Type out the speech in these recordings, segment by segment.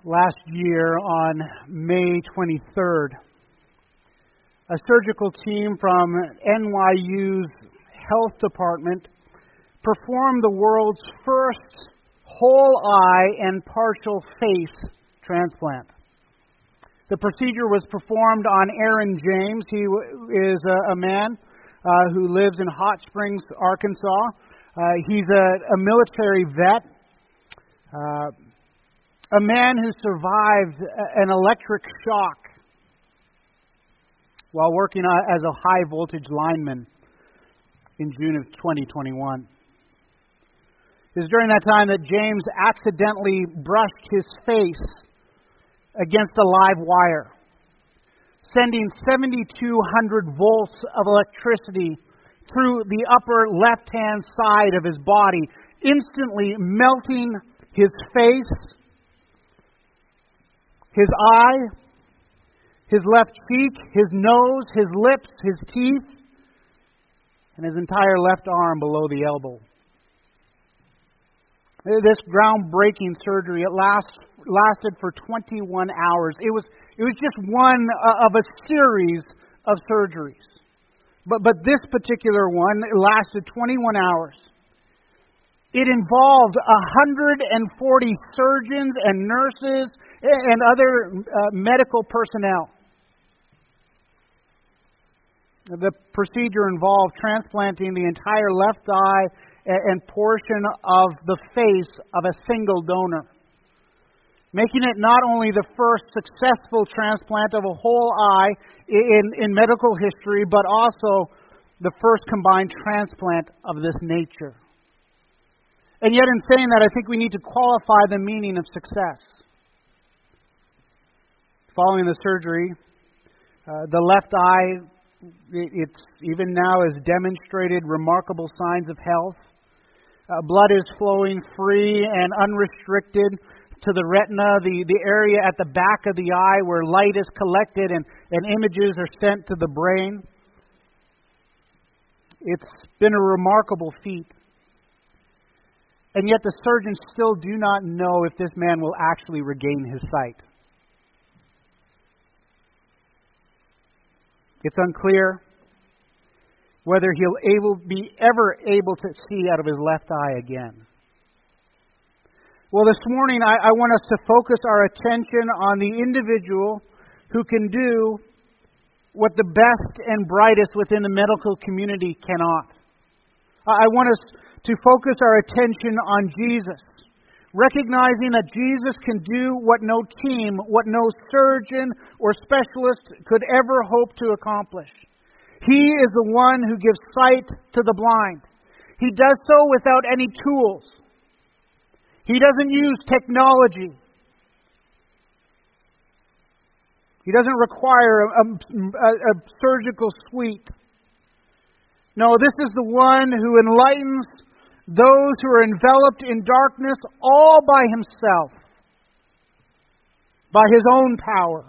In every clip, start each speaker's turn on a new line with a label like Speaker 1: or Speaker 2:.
Speaker 1: Last year on May 23rd, a surgical team from NYU's health department performed the world's first whole eye and partial face transplant. The procedure was performed on Aaron James. He is a man who lives in Hot Springs, Arkansas. He's a military vet. A man who survived an electric shock while working as a high voltage lineman in June of 2021. It was during that time that James accidentally brushed his face against a live wire, sending 7,200 volts of electricity through the upper left-hand side of his body, instantly melting his face, his eye, his left cheek, his nose, his lips, his teeth, and his entire left arm below the elbow. This groundbreaking surgery, it lasted for 21 hours. It was just one of a series of surgeries. But this particular one lasted 21 hours. It involved 140 surgeons and nurses and other medical personnel. The procedure involved transplanting the entire left eye and portion of the face of a single donor, making it not only the first successful transplant of a whole eye in medical history, but also the first combined transplant of this nature. And yet in saying that, I think we need to qualify the meaning of success. Following the surgery, the left eye, it's even now has demonstrated remarkable signs of health. Blood is flowing free and unrestricted to the retina, the area at the back of the eye where light is collected and images are sent to the brain. It's been a remarkable feat. And yet the surgeons still do not know if this man will actually regain his sight. It's unclear whether he'll be ever able to see out of his left eye again. Well, this morning I want us to focus our attention on the individual who can do what the best and brightest within the medical community cannot. I want us to focus our attention on Jesus, recognizing that Jesus can do what no team, what no surgeon or specialist could ever hope to accomplish. He is the one who gives sight to the blind. He does so without any tools. He doesn't use technology. He doesn't require a surgical suite. No, this is the one who enlightens those who are enveloped in darkness all by himself, by his own power.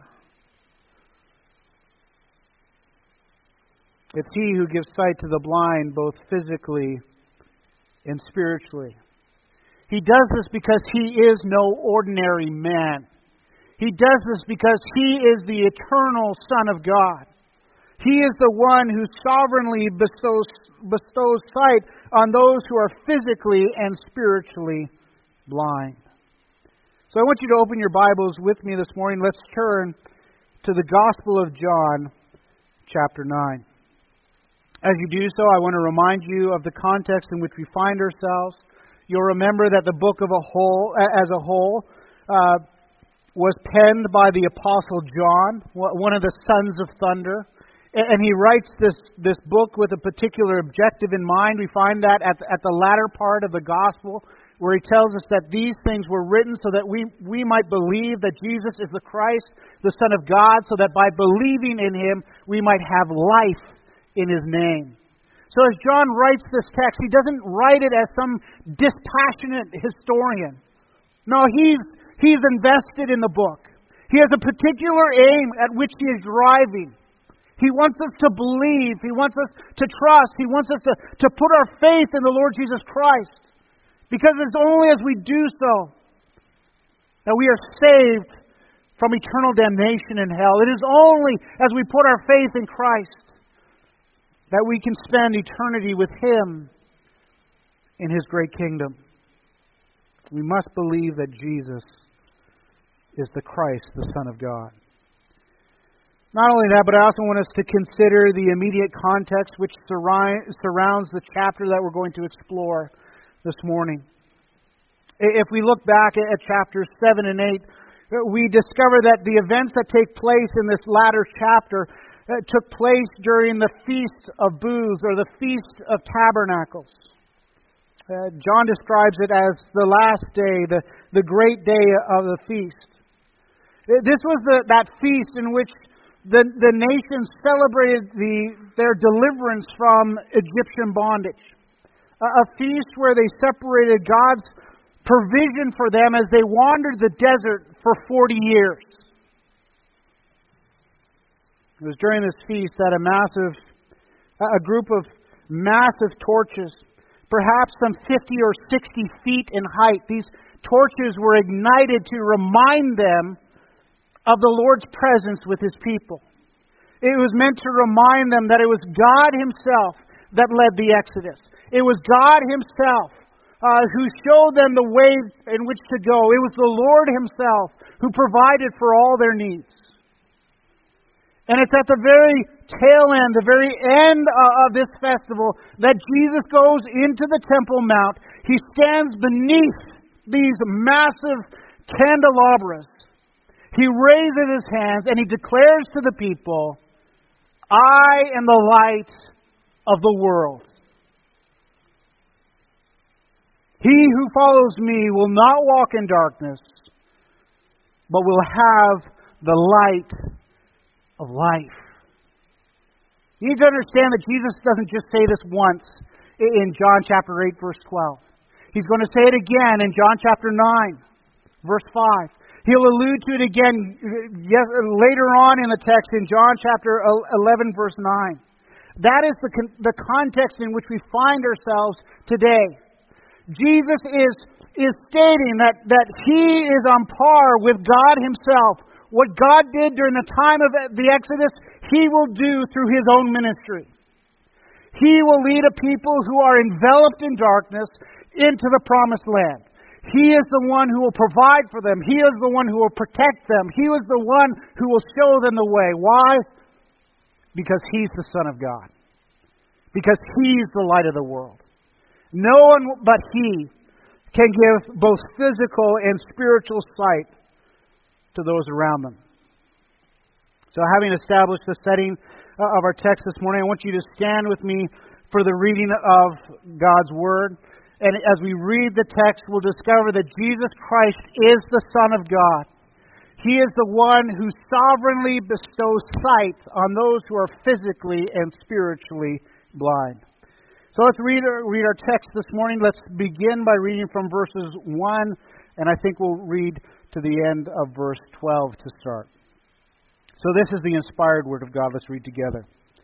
Speaker 1: It's he who gives sight to the blind, both physically and spiritually. He does this because he is no ordinary man. He does this because he is the eternal Son of God. He is the one who sovereignly bestows sight on those who are physically and spiritually blind. So I want you to open your Bibles with me this morning. Let's turn to the Gospel of John, chapter 9. As you do so, I want to remind you of the context in which we find ourselves. You'll remember that the book as a whole was penned by the Apostle John, one of the sons of thunder. And he writes this book with a particular objective in mind. We find that at the latter part of the Gospel, where he tells us that these things were written so that we might believe that Jesus is the Christ, the Son of God, so that by believing in him, we might have life in his name. So as John writes this text, he doesn't write it as some dispassionate historian. No, he's invested in the book. He has a particular aim at which he is driving. He wants us to believe. He wants us to trust. He wants us to put our faith in the Lord Jesus Christ. Because it's only as we do so that we are saved from eternal damnation in hell. It is only as we put our faith in Christ that we can spend eternity with Him in His great kingdom. We must believe that Jesus is the Christ, the Son of God. Not only that, but I also want us to consider the immediate context which surrounds the chapter that we're going to explore this morning. If we look back at chapters 7 and 8, we discover that the events that take place in this latter chapter took place during the Feast of Booths, or the Feast of Tabernacles. John describes it as the last day, the great day of the feast. This was that feast in which the nation celebrated their deliverance from Egyptian bondage. A feast where they separated God's provision for them as they wandered the desert for 40 years. It was during this feast that a group of massive torches, perhaps some 50 or 60 feet in height, these torches were ignited to remind them of the Lord's presence with His people. It was meant to remind them that it was God Himself that led the Exodus. It was God Himself who showed them the way in which to go. It was the Lord Himself who provided for all their needs. And it's at the very tail end, the very end of this festival, that Jesus goes into the Temple Mount. He stands beneath these massive candelabras. He raises His hands and He declares to the people, "I am the light of the world. He who follows me will not walk in darkness, but will have the light of life." You need to understand that Jesus doesn't just say this once in John chapter 8, verse 12. He's going to say it again in John chapter 9, verse 5. He'll allude to it again later on in the text in John chapter 11, verse 9. That is the context in which we find ourselves today. Jesus is stating that He is on par with God Himself. What God did during the time of the Exodus, He will do through His own ministry. He will lead a people who are enveloped in darkness into the promised land. He is the one who will provide for them. He is the one who will protect them. He is the one who will show them the way. Why? Because He's the Son of God. Because He's the light of the world. No one but He can give both physical and spiritual sight to those around them. So having established the setting of our text this morning, I want you to stand with me for the reading of God's Word. And as we read the text, we'll discover that Jesus Christ is the Son of God. He is the one who sovereignly bestows sight on those who are physically and spiritually blind. So let's read our text this morning. Let's begin by reading from verses 1, and I think we'll read to the end of verse 12 to start. So this is the inspired Word of God. Let's read together.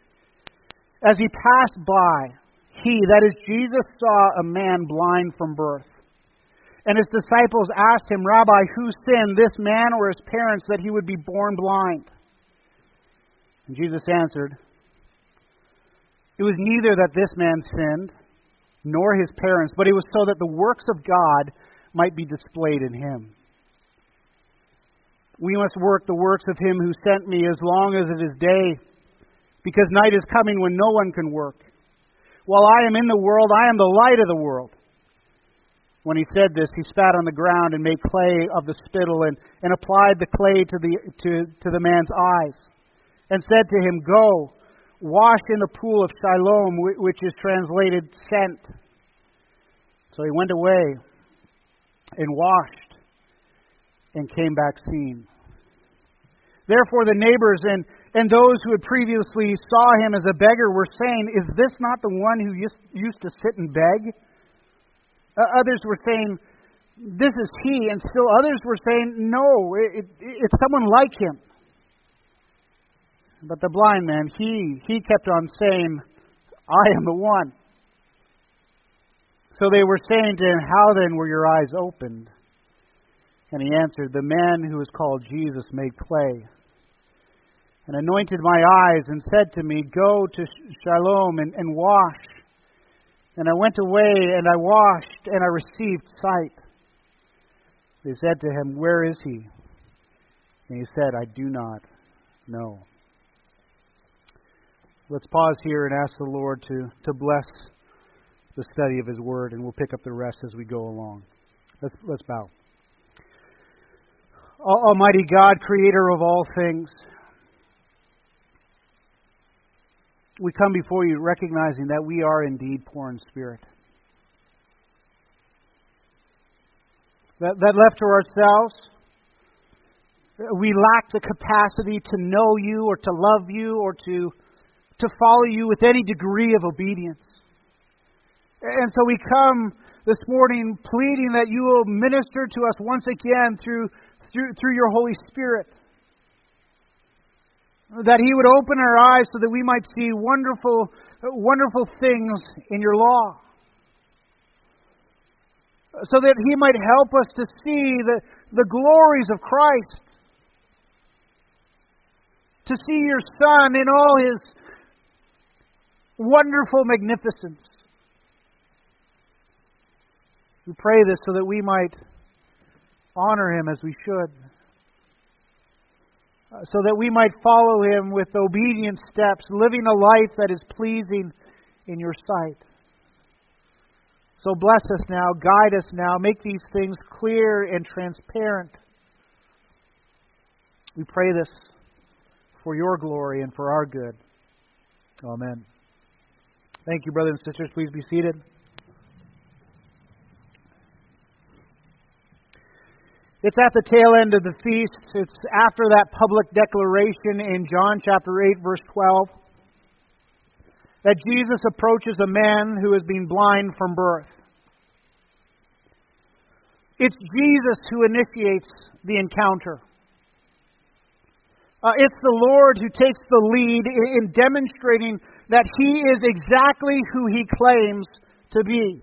Speaker 1: As He passed by, He, that is Jesus, saw a man blind from birth. And His disciples asked Him, "Rabbi, who sinned, this man or his parents, that he would be born blind?" And Jesus answered, "It was neither that this man sinned, nor his parents, but it was so that the works of God might be displayed in him. We must work the works of Him who sent me as long as it is day, because night is coming when no one can work. While I am in the world, I am the light of the world." When He said this, He spat on the ground and made clay of the spittle and applied the clay to the man's eyes, and said to him, "Go, wash in the pool of Siloam," which is translated sent. So he went away and washed and came back seeing. Therefore the neighbors and those who had previously saw him as a beggar were saying, "Is this not the one who used to sit and beg?" Others were saying, "This is he." And still others were saying, "No, it's someone like him." But the blind man, he kept on saying, "I am the one." So they were saying to him, "How then were your eyes opened?" And he answered, "The man who is called Jesus made clay, and anointed my eyes, and said to me, 'Go to Siloam and wash.' And I went away, and I washed, and I received sight." They said to him, "Where is he?" And he said, "I do not know." Let's pause here and ask the Lord to bless the study of His Word, and we'll pick up the rest as we go along. Let's bow. Almighty God, Creator of all things, we come before you recognizing that we are indeed poor in spirit. That left to ourselves, we lack the capacity to know you or to love you or to follow you with any degree of obedience. And so we come this morning pleading that you will minister to us once again through your Holy Spirit. That He would open our eyes so that we might see wonderful, wonderful things in your law. So that He might help us to see the glories of Christ. To see your Son in all His wonderful magnificence. We pray this so that we might honor Him as we should. So that we might follow Him with obedient steps, living a life that is pleasing in your sight. So bless us now, guide us now, make these things clear and transparent. We pray this for your glory and for our good. Amen. Thank you, brothers and sisters. Please be seated. It's at the tail end of the feast. It's after that public declaration in John chapter 8, verse 12, that Jesus approaches a man who has been blind from birth. It's Jesus who initiates the encounter. It's the Lord who takes the lead in demonstrating that He is exactly who He claims to be.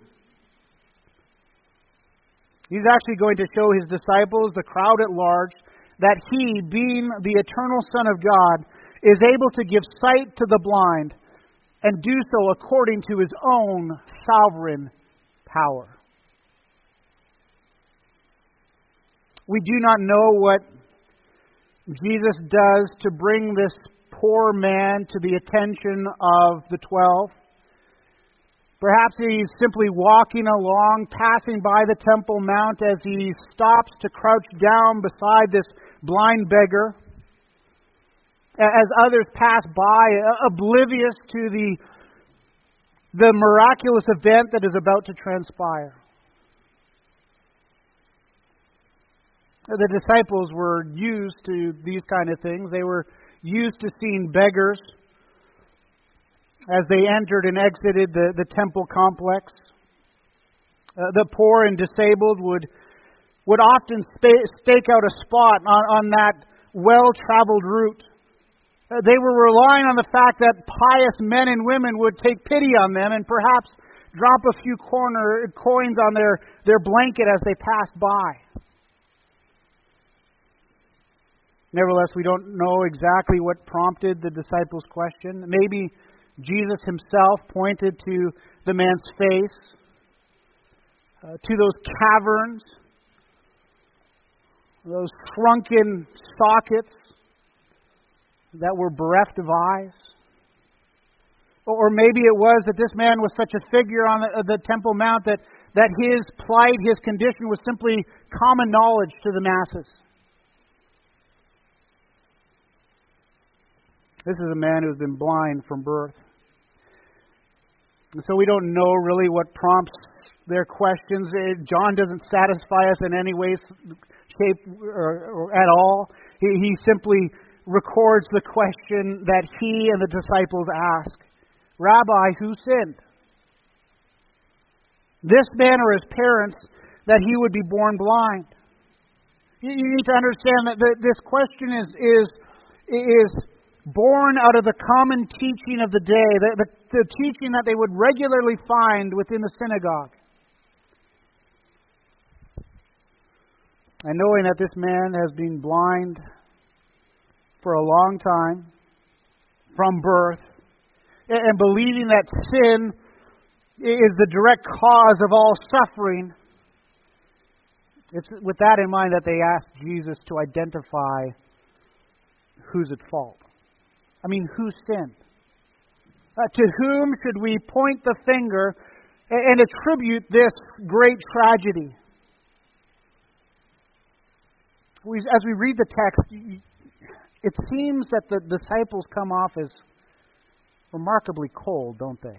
Speaker 1: He's actually going to show His disciples, the crowd at large, that He, being the eternal Son of God, is able to give sight to the blind and do so according to His own sovereign power. We do not know what Jesus does to bring this poor man to the attention of the 12. Perhaps He's simply walking along, passing by the Temple Mount as He stops to crouch down beside this blind beggar. As others pass by, oblivious to the miraculous event that is about to transpire. The disciples were used to these kind of things. They were used to seeing beggars as they entered and exited the temple complex. The poor and disabled would often stake out a spot on that well-traveled route. They were relying on the fact that pious men and women would take pity on them and perhaps drop a few coins on their blanket as they passed by. Nevertheless, we don't know exactly what prompted the disciples' question. Maybe Jesus Himself pointed to the man's face, to those caverns, those shrunken sockets that were bereft of eyes. Or maybe it was that this man was such a figure on the Temple Mount that his plight, his condition was simply common knowledge to the masses. This is a man who's been blind from birth. And so we don't know really what prompts their questions. John doesn't satisfy us in any way, shape, or at all. He simply records the question that he and the disciples ask. Rabbi, who sinned? This man or his parents, that he would be born blind? You need to understand that this question is born out of the common teaching of the day, the teaching that they would regularly find within the synagogue. And knowing that this man has been blind for a long time, from birth, and believing that sin is the direct cause of all suffering, it's with that in mind that they asked Jesus to identify who's at fault. I mean, who sinned? To whom should we point the finger and attribute this great tragedy? As we read the text, it seems that the disciples come off as remarkably cold, don't they?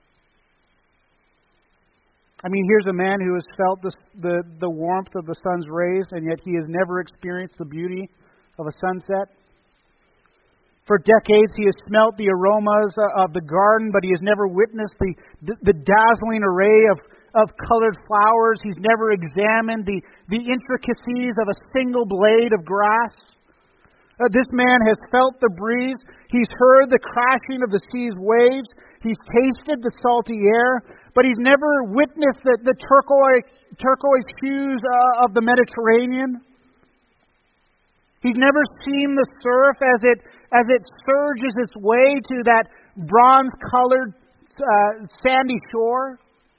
Speaker 1: I mean, here's a man who has felt the warmth of the sun's rays, and yet he has never experienced the beauty of a sunset. For decades, he has smelt the aromas of the garden, but he has never witnessed the dazzling array of colored flowers. He's never examined the intricacies of a single blade of grass. This man has felt the breeze. He's heard the crashing of the sea's waves. He's tasted the salty air, but he's never witnessed the turquoise hues of the Mediterranean. He's never seen the surf as it surges its way to that bronze-colored sandy shore.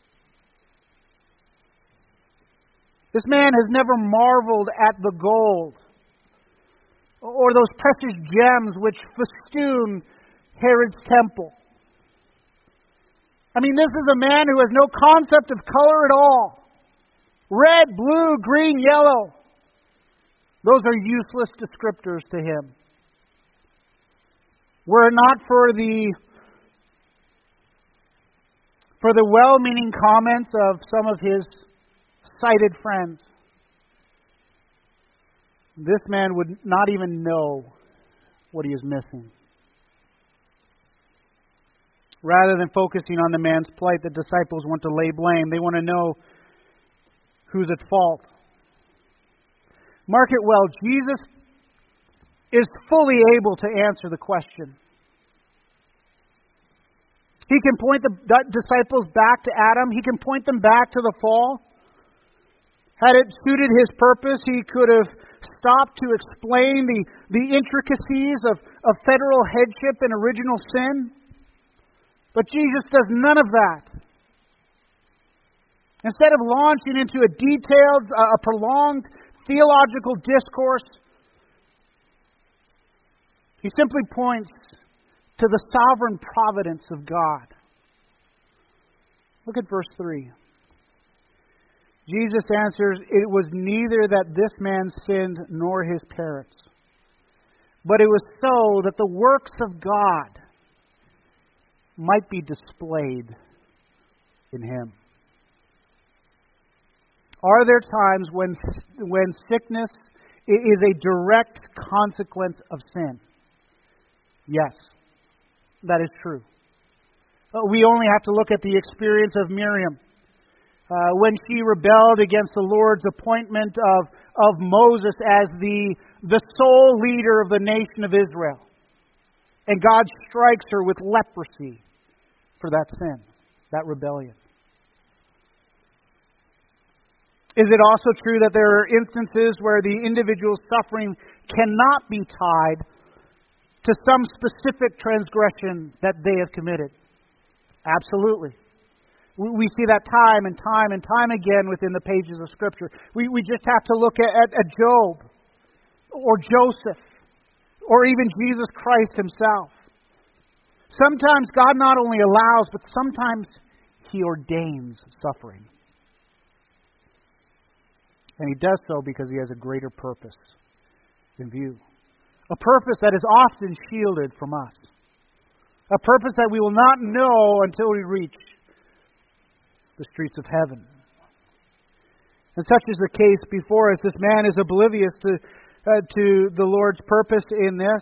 Speaker 1: This man has never marveled at the gold or those precious gems which festoon Herod's temple. I mean, this is a man who has no concept of color at all. Red, blue, green, yellow. Those are useless descriptors to him. Were it not for the well-meaning comments of some of his sighted friends, this man would not even know what he is missing. Rather than focusing on the man's plight, the disciples want to lay blame. They want to know who's at fault. Mark it well, Jesus is fully able to answer the question. He can point the disciples back to Adam. He can point them back to the fall. Had it suited his purpose, he could have stopped to explain the intricacies of federal headship and original sin. But Jesus does none of that. Instead of launching into a detailed, a prolonged theological discourse, he simply points to the sovereign providence of God. Look at verse 3. Jesus answers, "It was neither that this man sinned nor his parents, but it was so that the works of God might be displayed in him." Are there times when sickness is a direct consequence of sin? Yes, that is true. We only have to look at the experience of Miriam when she rebelled against the Lord's appointment of Moses as the sole leader of the nation of Israel. And God strikes her with leprosy for that sin, that rebellion. Is it also true that there are instances where the individual's suffering cannot be tied to some specific transgression that they have committed? Absolutely. We see that time and time and time again within the pages of Scripture. We just have to look at Job or Joseph or even Jesus Christ himself. Sometimes God not only allows, but sometimes He ordains suffering. And He does so because He has a greater purpose in view. A purpose that is often shielded from us. A purpose that we will not know until we reach the streets of heaven. And such is the case before us. This man is oblivious to the Lord's purpose in this.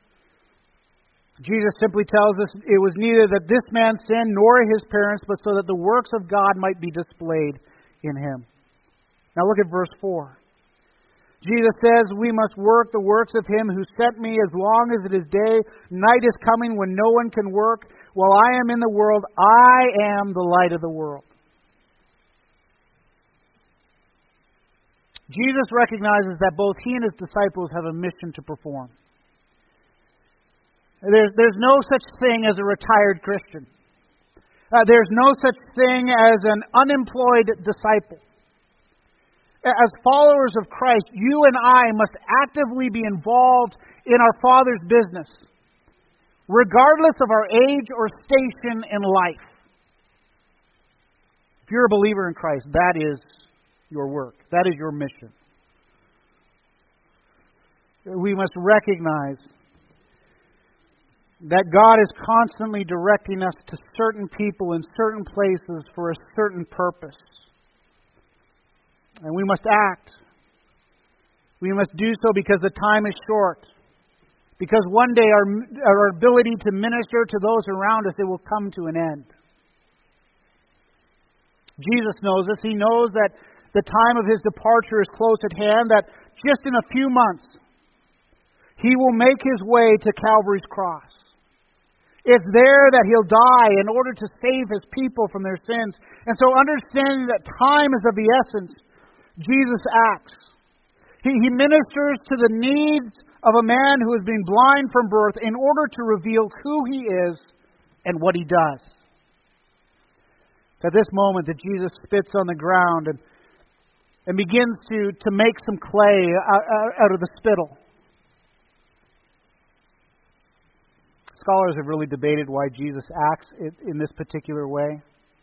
Speaker 1: Jesus simply tells us it was neither that this man sinned nor his parents, but so that the works of God might be displayed in him. Now look at verse 4. Jesus says, "We must work the works of Him who sent me as long as it is day. Night is coming when no one can work. While I am in the world, I am the light of the world." Jesus recognizes that both he and his disciples have a mission to perform. There's no such thing as a retired Christian. There's no such thing as an unemployed disciple. As followers of Christ, you and I must actively be involved in our Father's business, regardless of our age or station in life. If you're a believer in Christ, that is your work. That is your mission. We must recognize that God is constantly directing us to certain people in certain places for a certain purpose. And we must act. We must do so because the time is short. Because one day our ability to minister to those around us, it will come to an end. Jesus knows this. He knows that the time of his departure is close at hand, that just in a few months, he will make his way to Calvary's cross. It's there that he'll die in order to save his people from their sins. And so understanding that time is of the essence, Jesus acts. He ministers to the needs of a man who has been blind from birth in order to reveal who he is and what he does. At this moment that Jesus spits on the ground and begins to make some clay out of the spittle. Scholars have really debated why Jesus acts in this particular way.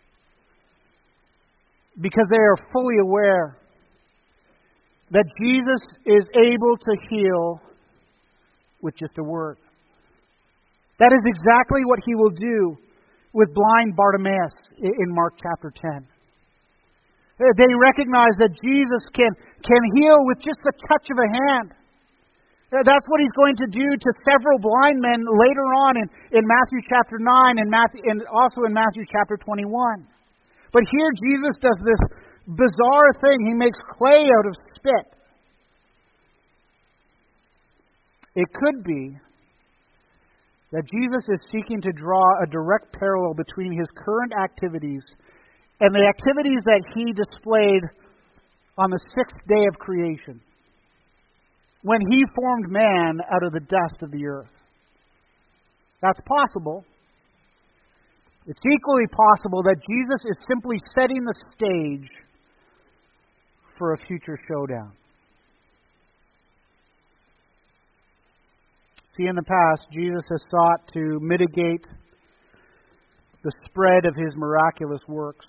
Speaker 1: Because they are fully aware that Jesus is able to heal with just a word. That is exactly what he will do with blind Bartimaeus in Mark chapter 10. They recognize that Jesus can heal with just the touch of a hand. That's what he's going to do to several blind men later on in Matthew chapter 9 and also in Matthew chapter 21. But here Jesus does this bizarre thing. He makes clay out of spit. It could be that Jesus is seeking to draw a direct parallel between his current activities and the activities that he displayed on the sixth day of creation, when he formed man out of the dust of the earth. That's possible. It's equally possible that Jesus is simply setting the stage for a future showdown. See, in the past, Jesus has sought to mitigate the spread of his miraculous works.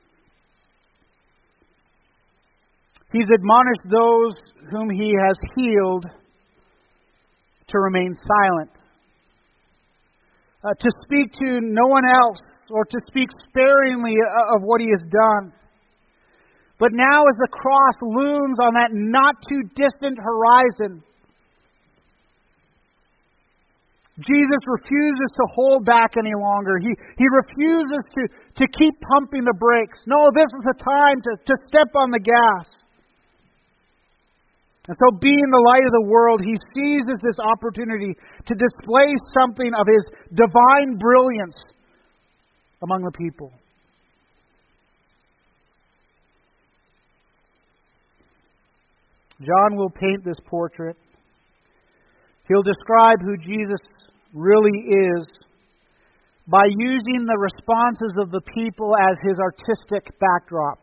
Speaker 1: He's admonished those whom he has healed to remain silent, to speak to no one else, or to speak sparingly of what he has done. But now as the cross looms on that not too distant horizon, Jesus refuses to hold back any longer. He refuses to keep pumping the brakes. No, this is the time to step on the gas. And so, being the light of the world, he seizes this opportunity to display something of his divine brilliance among the people. John will paint this portrait. He'll describe who Jesus really is by using the responses of the people as his artistic backdrop.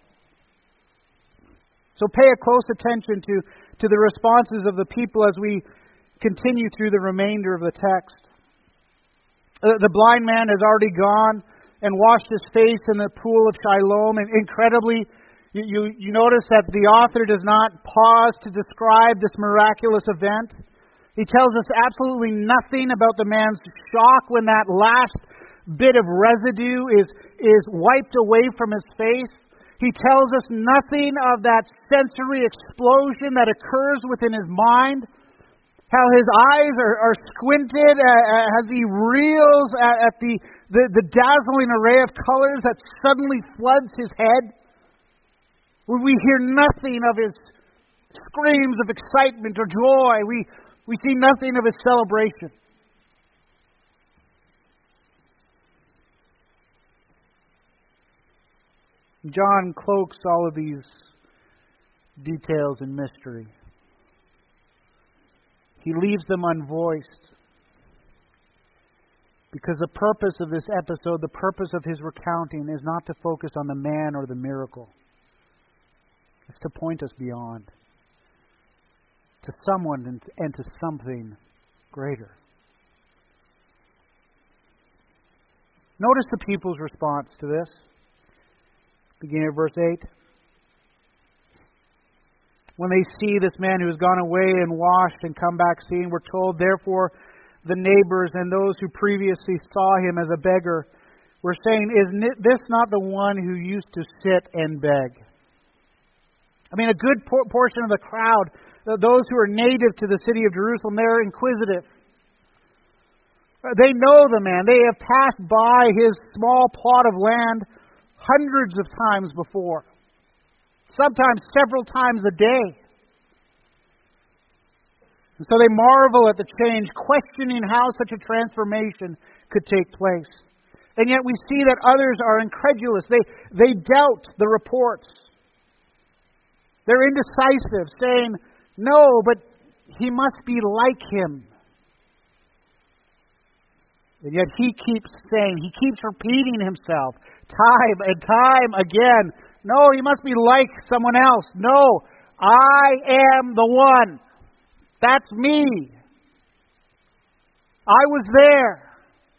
Speaker 1: So pay a close attention to the responses of the people as we continue through the remainder of the text. The blind man has already gone and washed his face in the pool of Siloam. And incredibly, you notice that the author does not pause to describe this miraculous event. He tells us absolutely nothing about the man's shock when that last bit of residue is wiped away from his face. He tells us nothing of that sensory explosion that occurs within his mind. How his eyes are squinted as he reels at the dazzling array of colors that suddenly floods his head. We hear nothing of his screams of excitement or joy. We see nothing of his celebration. John cloaks all of these details and mystery. He leaves them unvoiced. Because the purpose of this episode, the purpose of his recounting, is not to focus on the man or the miracle. It's to point us beyond. To someone and to something greater. Notice the people's response to this. Beginning of verse 8. When they see this man who has gone away and washed and come back seeing, we're told, therefore, the neighbors and those who previously saw him as a beggar were saying, is this not the one who used to sit and beg? I mean, a good portion of the crowd, those who are native to the city of Jerusalem, they're inquisitive. They know the man. They have passed by his small plot of land hundreds of times before. Sometimes several times a day. And so they marvel at the change, questioning how such a transformation could take place. And yet we see that others are incredulous. They doubt the reports. They're indecisive, saying, no, but he must be like him. And yet he keeps saying, he keeps repeating himself time and time again. No, he must be like someone else. No, I am the one. That's me. I was there.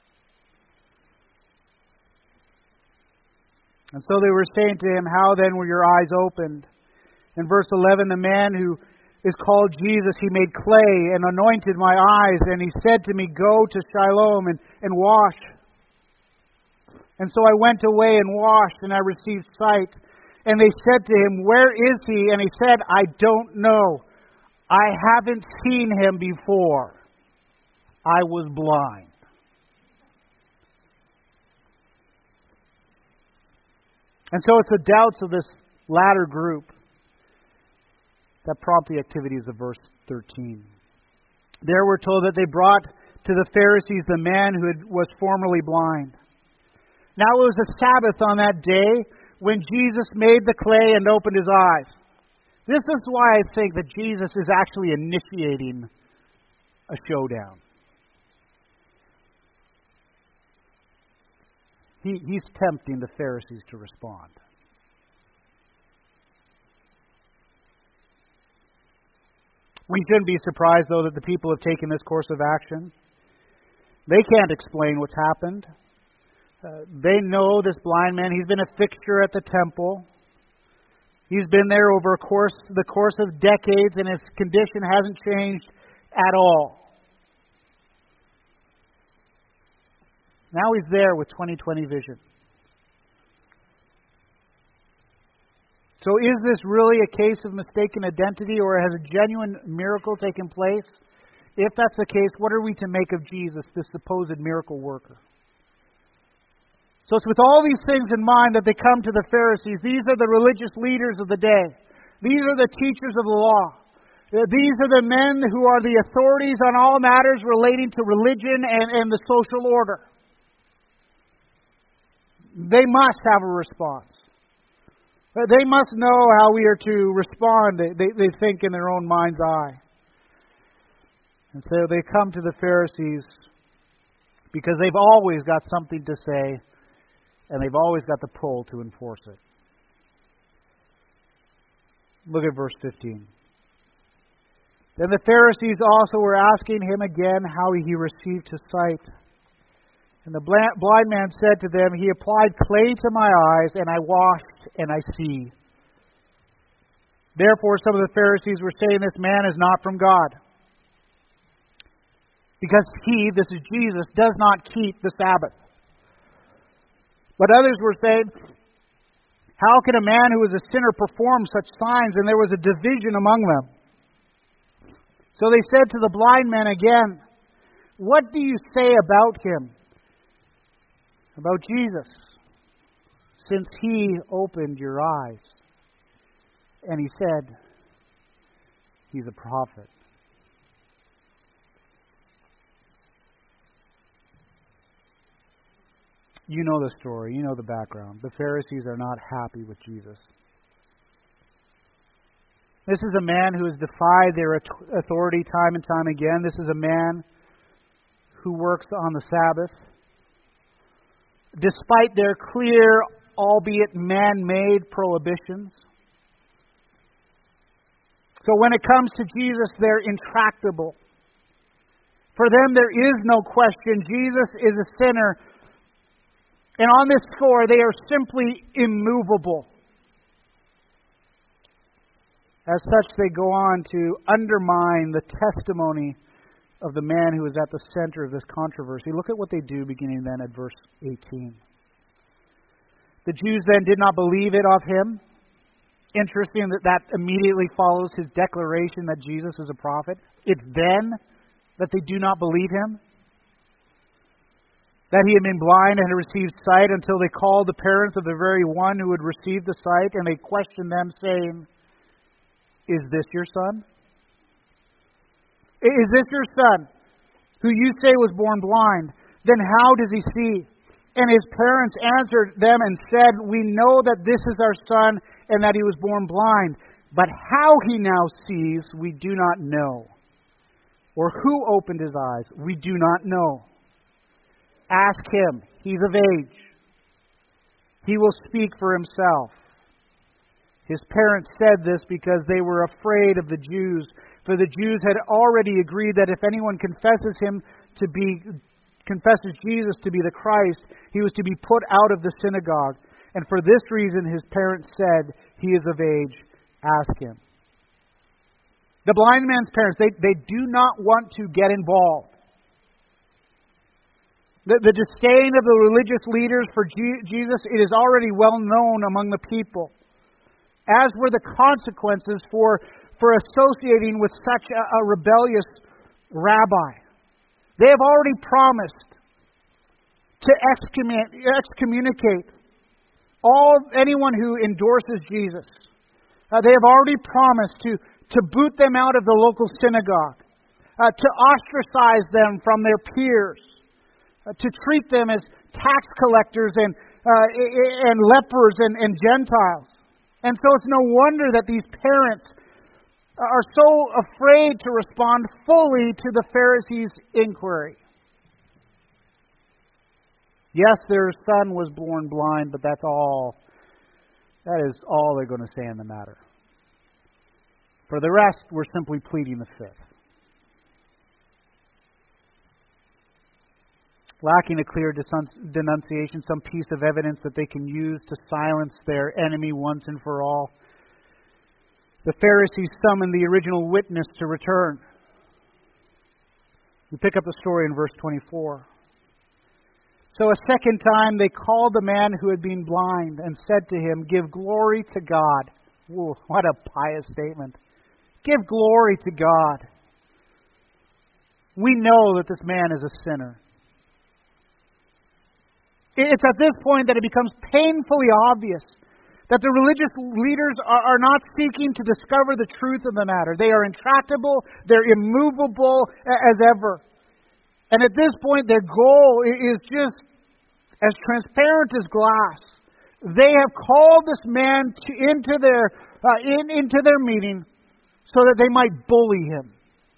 Speaker 1: And so they were saying to him, how then were your eyes opened? In verse 11, the man who is called Jesus, he made clay and anointed my eyes, and he said to me, go to Siloam and wash. And so I went away and washed, and I received sight. And they said to him, where is he? And he said, I don't know. I haven't seen him before. I was blind. And so it's the doubts of this latter group that prompt the activities of verse 13. There we're told that they brought to the Pharisees the man who was formerly blind. Now it was a Sabbath on that day when Jesus made the clay and opened his eyes. This is why I think that Jesus is actually initiating a showdown. He's tempting the Pharisees to respond. We shouldn't be surprised, though, that the people have taken this course of action. They can't explain what's happened. They know this blind man. He's been a fixture at the temple. He's been there over the course of decades, and his condition hasn't changed at all. Now he's there with 20/20 vision. So is this really a case of mistaken identity, or has a genuine miracle taken place? If that's the case, what are we to make of Jesus, this supposed miracle worker? So it's with all these things in mind that they come to the Pharisees. These are the religious leaders of the day. These are the teachers of the law. These are the men who are the authorities on all matters relating to religion and the social order. They must have a response. They must know how we are to respond, they think in their own mind's eye. And so they come to the Pharisees because they've always got something to say, and they've always got the pull to enforce it. Look at verse 15. Then the Pharisees also were asking him again how he received his sight. And the blind man said to them, he applied clay to my eyes, and I washed, and I see. Therefore some of the Pharisees were saying, this man is not from God, because he, this is Jesus, does not keep the Sabbath. But others were saying, how can a man who is a sinner perform such signs? And there was a division among them. So they said to the blind man again, what do you say about him? About Jesus, since he opened your eyes. And he said, he's a prophet. You know the story, you know the background. The Pharisees are not happy with Jesus. This is a man who has defied their authority time and time again. This is a man who works on the Sabbath. Despite their clear, albeit man-made prohibitions. So when it comes to Jesus, they're intractable. For them, there is no question. Jesus is a sinner. And on this score, they are simply immovable. As such, they go on to undermine the testimony of the man who is at the center of this controversy. Look at what they do beginning then at verse 18. The Jews then did not believe it of him. Interesting that immediately follows his declaration that Jesus is a prophet. It's then that they do not believe him. That he had been blind and had received sight until they called the parents of the very one who had received the sight, and they questioned them, saying, "Is this your son? Is this your son, who you say was born blind? Then how does he see?" And his parents answered them and said, "We know that this is our son, and that he was born blind. But how he now sees, we do not know. Or who opened his eyes, we do not know. Ask him. He's of age. He will speak for himself." His parents said this because they were afraid of the Jews. For the Jews had already agreed that if anyone confesses Jesus to be the Christ, he was to be put out of the synagogue. And for this reason his parents said, "He is of age, ask him." The blind man's parents, they do not want to get involved. The disdain of the religious leaders for Jesus, it is already well known among the people. As were the consequences for associating with such a rebellious rabbi. They have already promised to excommunicate anyone who endorses Jesus. They have already promised to boot them out of the local synagogue, to ostracize them from their peers, to treat them as tax collectors and lepers and Gentiles. And so it's no wonder that these parents are so afraid to respond fully to the Pharisees' inquiry. Yes, their son was born blind, but that's all. That is all they're going to say in the matter. For the rest, we're simply pleading the fifth. Lacking a clear denunciation, some piece of evidence that they can use to silence their enemy once and for all, the Pharisees summoned the original witness to return. We pick up the story in verse 24. So a second time they called the man who had been blind and said to him, "Give glory to God." Ooh, what a pious statement. Give glory to God. We know that this man is a sinner. It's at this point that it becomes painfully obvious that the religious leaders are not seeking to discover the truth of the matter. They are intractable, they're immovable as ever. And at this point, their goal is just as transparent as glass. They have called this man into their meeting so that they might bully him.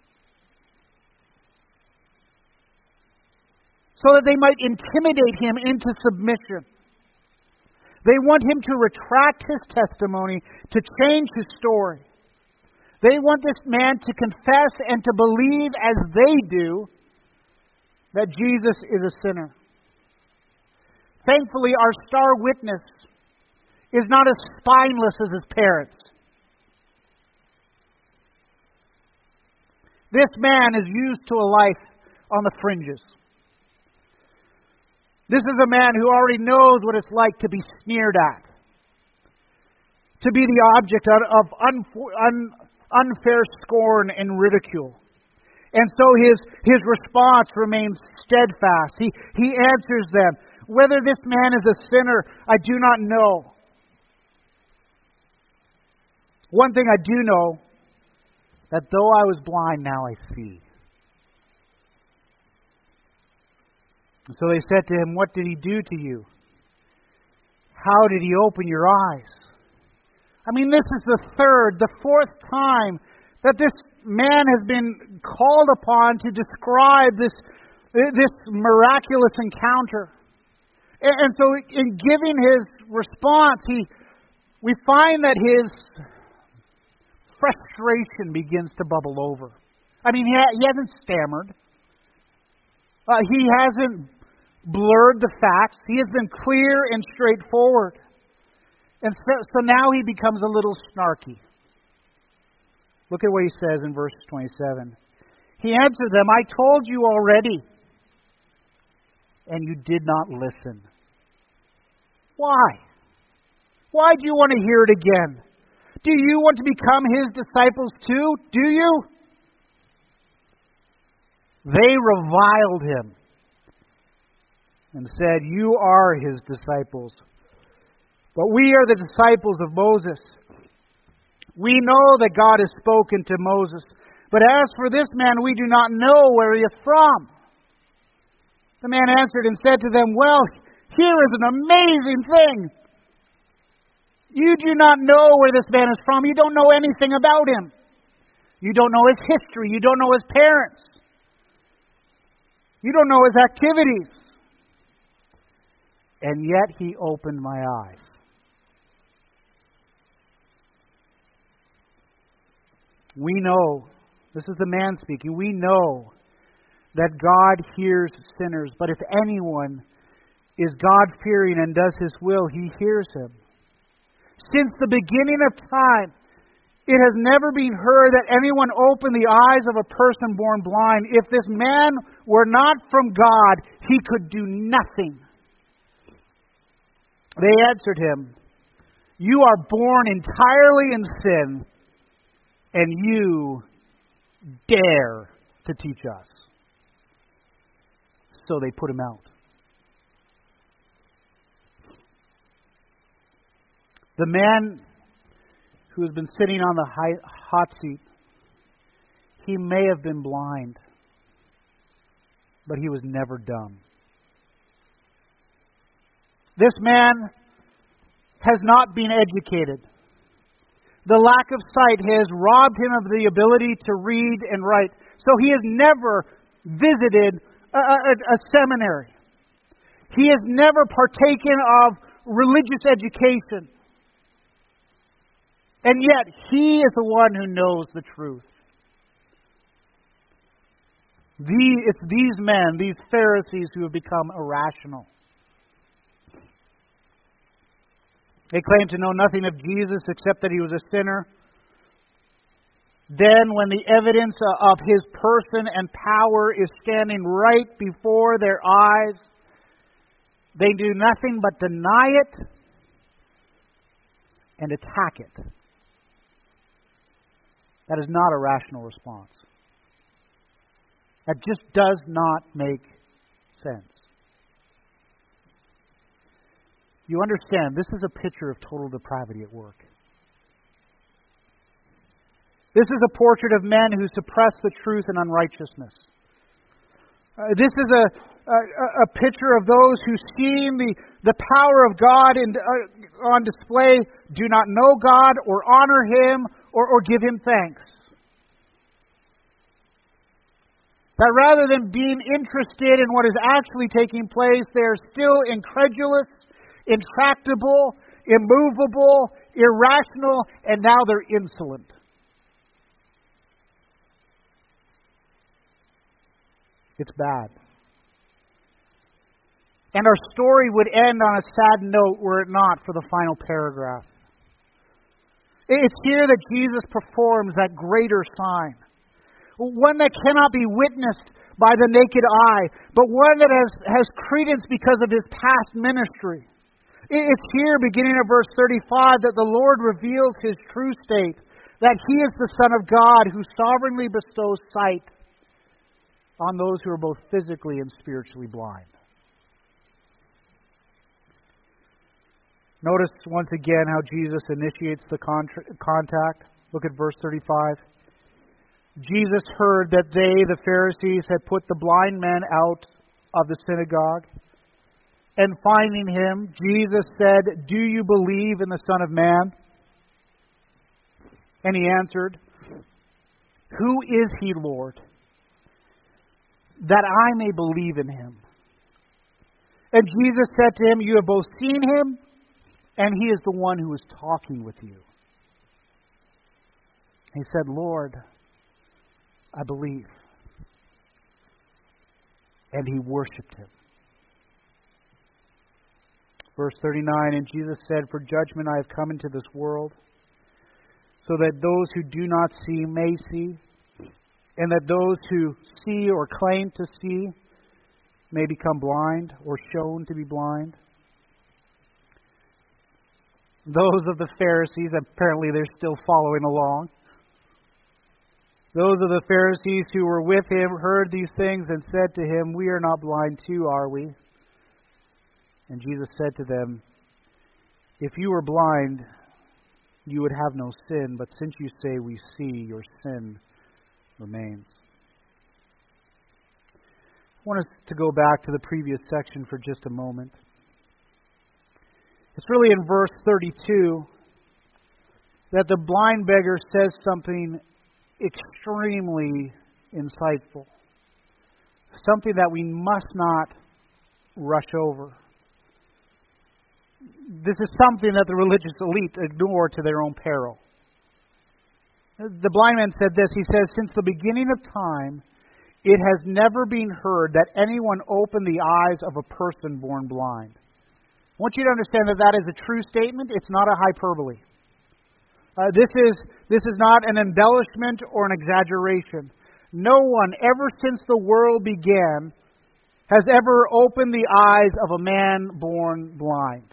Speaker 1: So that they might intimidate him into submission. They want him to retract his testimony, to change his story. They want this man to confess and to believe as they do that Jesus is a sinner. Thankfully, our star witness is not as spineless as his parents. This man is used to a life on the fringes. This is a man who already knows what it's like to be sneered at, to be the object of unfair scorn and ridicule. And so his response remains steadfast. He answers them, "Whether this man is a sinner, I do not know. One thing I do know, that though I was blind, now I see." And so they said to him, "What did he do to you? How did he open your eyes?" I mean, this is the fourth time that this man has been called upon to describe this miraculous encounter. And so in giving his response, we find that his frustration begins to bubble over. I mean, he hasn't stammered. He hasn't blurred the facts. He has been clear and straightforward. And so now he becomes a little snarky. Look at what he says in verse 27. He answered them, I told you already, and you did not listen. Why? Why do you want to hear it again? Do you want to become his disciples too? Do you? They reviled him and said, you are his disciples, but we are the disciples of Moses. We know that God has spoken to Moses, but as for this man, we do not know where he is from. The man answered and said to them, well, here is an amazing thing. You do not know where this man is from. You don't know anything about him. You don't know his history. You don't know his parents. You don't know his activities. And yet he opened my eyes. We know, this is the man speaking, we know that God hears sinners. But if anyone is God-fearing and does his will, he hears him. Since the beginning of time, it has never been heard that anyone opened the eyes of a person born blind. If this man were not from God, he could do nothing. They answered him, you are born entirely in sin, and you dare to teach us. So they put him out. The man who has been sitting on the hot seat, he may have been blind, but he was never dumb. This man has not been educated. The lack of sight has robbed him of the ability to read and write. So he has never visited a seminary. He has never partaken of religious education. And yet, he is the one who knows the truth. It's these men, these Pharisees, who have become irrational. They claim to know nothing of Jesus except that he was a sinner. Then, when the evidence of his person and power is standing right before their eyes, they do nothing but deny it and attack it. That is not a rational response. That just does not make sense. You understand, this is a picture of total depravity at work. This is a portrait of men who suppress the truth in unrighteousness. This is a picture of those who, seeing the power of God on display, do not know God or honor Him or give Him thanks. That rather than being interested in what is actually taking place, they are still incredulous, intractable, immovable, irrational, and now they're insolent. It's bad. And our story would end on a sad note were it not for the final paragraph. It's here that Jesus performs that greater sign. One that cannot be witnessed by the naked eye, but one that has credence because of His past ministry. It's here, beginning at verse 35, that the Lord reveals His true state, that He is the Son of God who sovereignly bestows sight on those who are both physically and spiritually blind. Notice once again how Jesus initiates the contact. Look at verse 35. Jesus heard that they, the Pharisees, had put the blind man out of the synagogue. And finding him, Jesus said, "Do you believe in the Son of Man?" And he answered, Who is he, Lord, that I may believe in him? And Jesus said to him, You have both seen him, and he is the one who is talking with you. He said, Lord, I believe. And he worshipped him. Verse 39, And Jesus said, For judgment I have come into this world, so that those who do not see may see, and that those who see or claim to see may become blind or shown to be blind. Those of the Pharisees, apparently they're still following along. Those of the Pharisees who were with him heard these things and said to him, We are not blind too, are we? And Jesus said to them, If you were blind, you would have no sin, but since you say we see, your sin remains. I want us to go back to the previous section for just a moment. It's really in verse 32 that the blind beggar says something extremely insightful. Something that we must not rush over. This is something that the religious elite ignore to their own peril. The blind man said this. He says, Since the beginning of time, it has never been heard that anyone opened the eyes of a person born blind. I want you to understand that that is a true statement. It's not a hyperbole. This is not an embellishment or an exaggeration. No one, ever since the world began, has ever opened the eyes of a man born blind.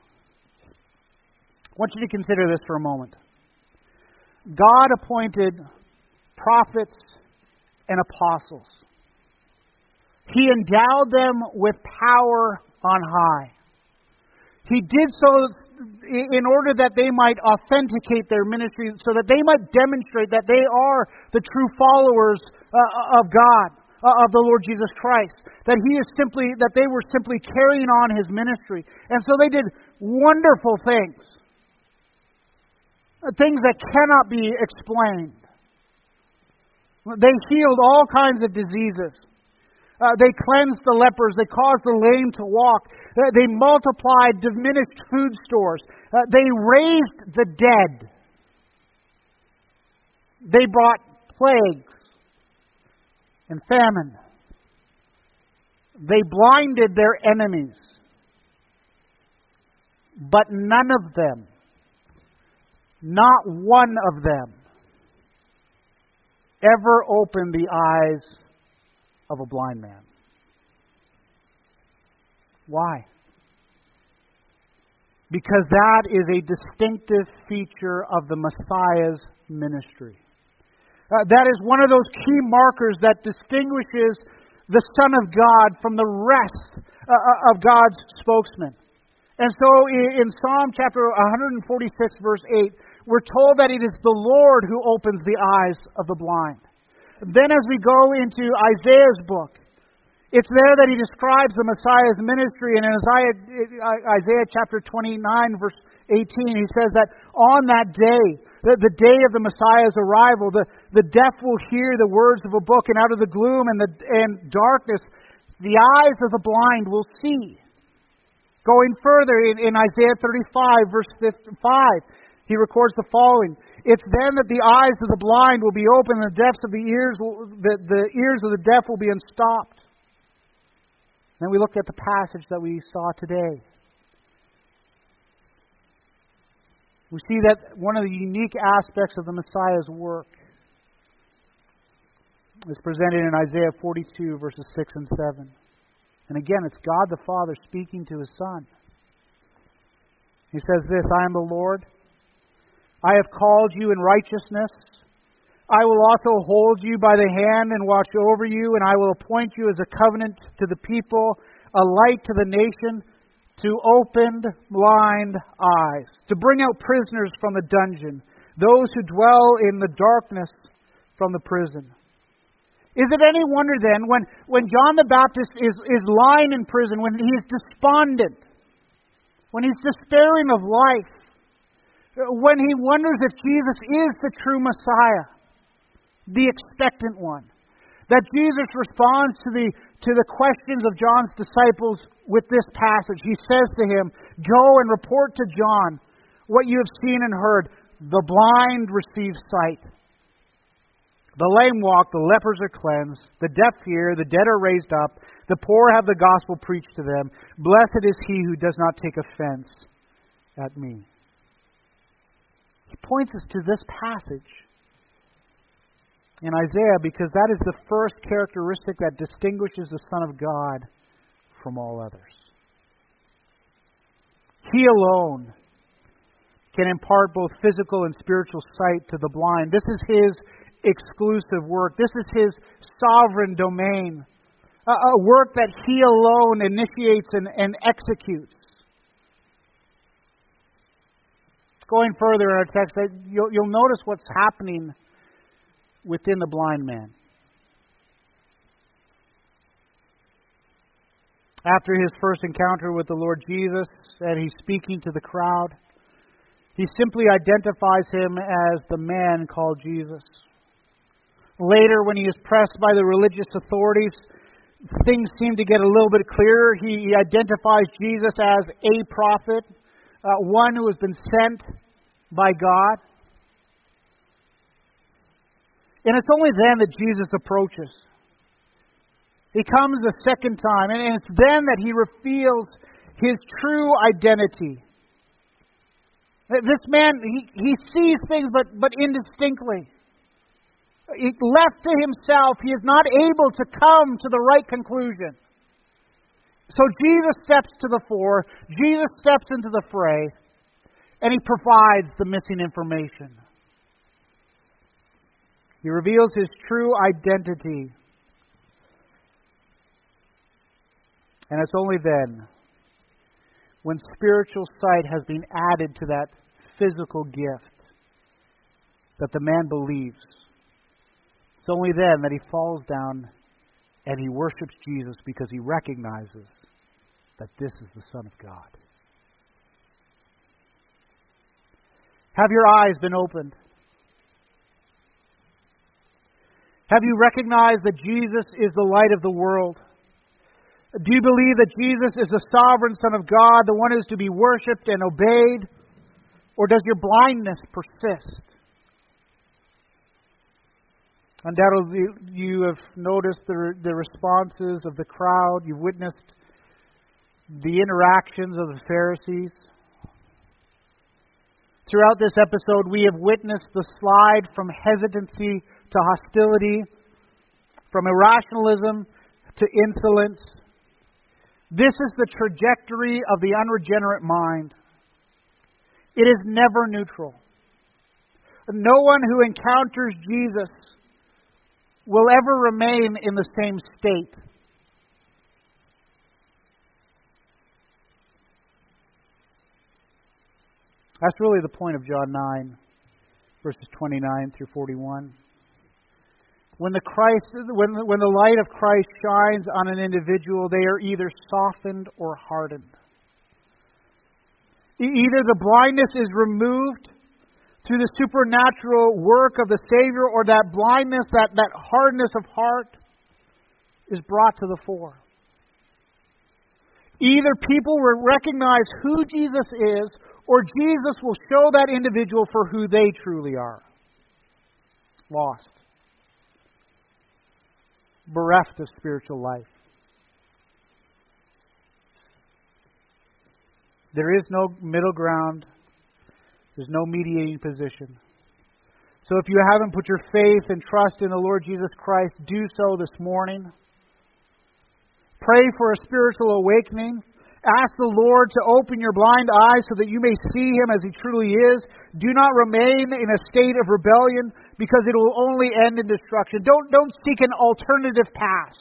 Speaker 1: I want you to consider this for a moment. God appointed prophets and apostles. He endowed them with power on high. He did so in order that they might authenticate their ministry, so that they might demonstrate that they are the true followers of God, of the Lord Jesus Christ. That they were simply carrying on His ministry. And so they did wonderful things. Things that cannot be explained. They healed all kinds of diseases. They cleansed the lepers. They caused the lame to walk. They multiplied diminished food stores. They raised the dead. They brought plagues and famine. They blinded their enemies. But none of them, not one of them, ever opened the eyes of a blind man. Why? Because that is a distinctive feature of the Messiah's ministry. That is one of those key markers that distinguishes the Son of God from the rest of God's spokesmen. And so in Psalm chapter 146, verse 8, we're told that it is the Lord who opens the eyes of the blind. Then as we go into Isaiah's book, it's there that he describes the Messiah's ministry. And in Isaiah chapter 29, verse 18, he says that on that day, the day of the Messiah's arrival, the deaf will hear the words of a book, and out of the gloom and darkness, the eyes of the blind will see. Going further, in Isaiah 35, verse 5, he records the following. It's then that the eyes of the blind will be opened, and the ears of the deaf will be unstopped. Then we look at the passage that we saw today. We see that one of the unique aspects of the Messiah's work is presented in Isaiah 42, verses 6 and 7. And again, it's God the Father speaking to His Son. He says this, I am the Lord. I have called you in righteousness. I will also hold you by the hand and watch over you, and I will appoint you as a covenant to the people, a light to the nation, to open blind eyes, to bring out prisoners from the dungeon, those who dwell in the darkness from the prison. Is it any wonder then, when John the Baptist is lying in prison, when he is despondent, when he's despairing of life, when he wonders if Jesus is the true Messiah, the expectant one. That Jesus responds to the questions of John's disciples with this passage. He says to him, "Go and report to John what you have seen and heard. The blind receive sight. The lame walk, the lepers are cleansed, the deaf hear, the dead are raised up, the poor have the gospel preached to them. Blessed is he who does not take offense at me." He points us to this passage in Isaiah because that is the first characteristic that distinguishes the Son of God from all others. He alone can impart both physical and spiritual sight to the blind. This is His exclusive work. This is His sovereign domain. A work that He alone initiates and executes. Going further in our text, you'll notice what's happening within the blind man. After his first encounter with the Lord Jesus, and he's speaking to the crowd, he simply identifies him as the man called Jesus. Later, when he is pressed by the religious authorities, things seem to get a little bit clearer. He identifies Jesus as a prophet, one who has been sent by God. And it's only then that Jesus approaches. He comes a second time, and it's then that he reveals his true identity. This man, he sees things, but indistinctly. Left to himself, he is not able to come to the right conclusion. So Jesus steps to the fore, Jesus steps into the fray, and he provides the missing information. He reveals his true identity. And it's only then, when spiritual sight has been added to that physical gift, that the man believes. It's only then that he falls down and he worships Jesus because he recognizes that this is the Son of God. Have your eyes been opened? Have you recognized that Jesus is the light of the world? Do you believe that Jesus is the sovereign Son of God, the one who is to be worshipped and obeyed? Or does your blindness persist? Undoubtedly, you have noticed the responses of the crowd. You've witnessed the interactions of the Pharisees. Throughout this episode, we have witnessed the slide from hesitancy to hostility, from irrationalism to insolence. This is the trajectory of the unregenerate mind. It is never neutral. No one who encounters Jesus will ever remain in the same state. That's really the point of John 9, verses 29 through 41. When the light of Christ shines on an individual, they are either softened or hardened. Either the blindness is removed through the supernatural work of the Savior, or that blindness, that hardness of heart is brought to the fore. Either people will recognize who Jesus is, or Jesus will show that individual for who they truly are. Lost. Bereft of spiritual life. There is no middle ground. There's no mediating position. So if you haven't put your faith and trust in the Lord Jesus Christ, do so this morning. Pray for a spiritual awakening. Ask the Lord to open your blind eyes so that you may see Him as He truly is. Do not remain in a state of rebellion, because it will only end in destruction. Don't seek an alternative path.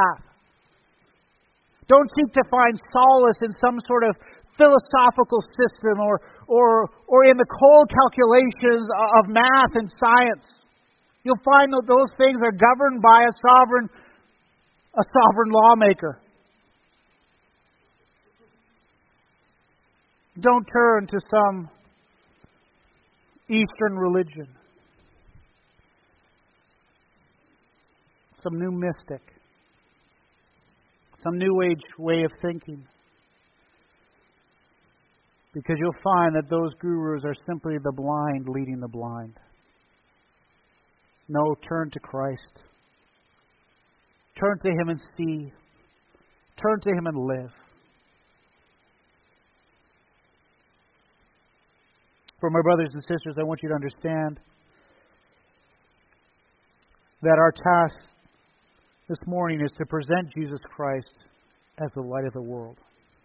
Speaker 1: Don't seek to find solace in some sort of philosophical system or in the cold calculations of math and science. You'll find that those things are governed by a sovereign lawmaker. Don't turn to some Eastern religion, some new mystic, some new age way of thinking. Because you'll find that those gurus are simply the blind leading the blind. No, turn to Christ. Turn to Him and see. Turn to Him and live. For my brothers and sisters, I want you to understand that our task this morning is to present Jesus Christ as the light of the world.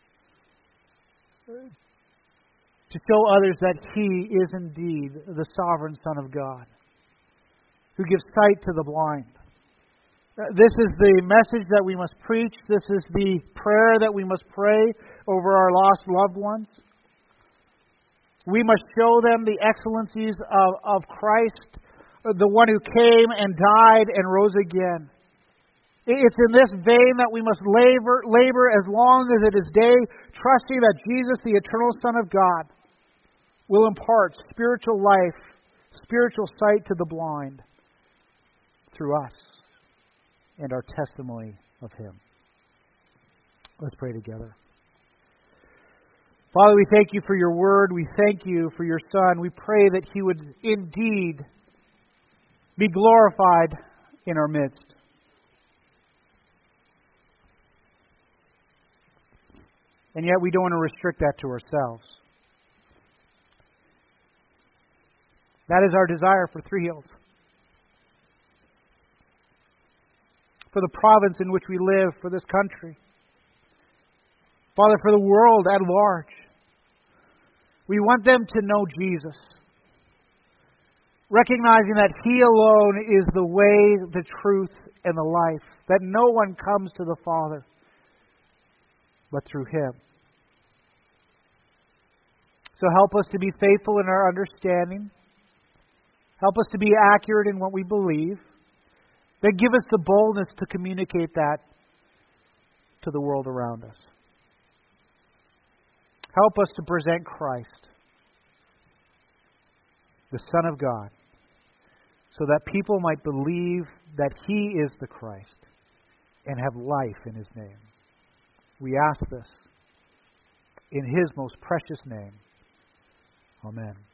Speaker 1: To show others that He is indeed the sovereign Son of God, who gives sight to the blind. This is the message that we must preach. This is the prayer that we must pray over our lost loved ones. We must show them the excellencies of Christ, the one who came and died and rose again. It's in this vein that we must labor as long as it is day, trusting that Jesus, the eternal Son of God, will impart spiritual life, spiritual sight to the blind through us and our testimony of Him. Let's pray together. Father, we thank You for Your Word. We thank You for Your Son. We pray that He would indeed be glorified in our midst. And yet we don't want to restrict that to ourselves. That is our desire for Three Hills. For the province in which we live, for this country. Father, for the world at large. We want them to know Jesus. Recognizing that He alone is the way, the truth, and the life. That no one comes to the Father but through Him. So help us to be faithful in our understanding. Help us to be accurate in what we believe. Then give us the boldness to communicate that to the world around us. Help us to present Christ, the Son of God, so that people might believe that He is the Christ and have life in His name. We ask this in His most precious name. Amen.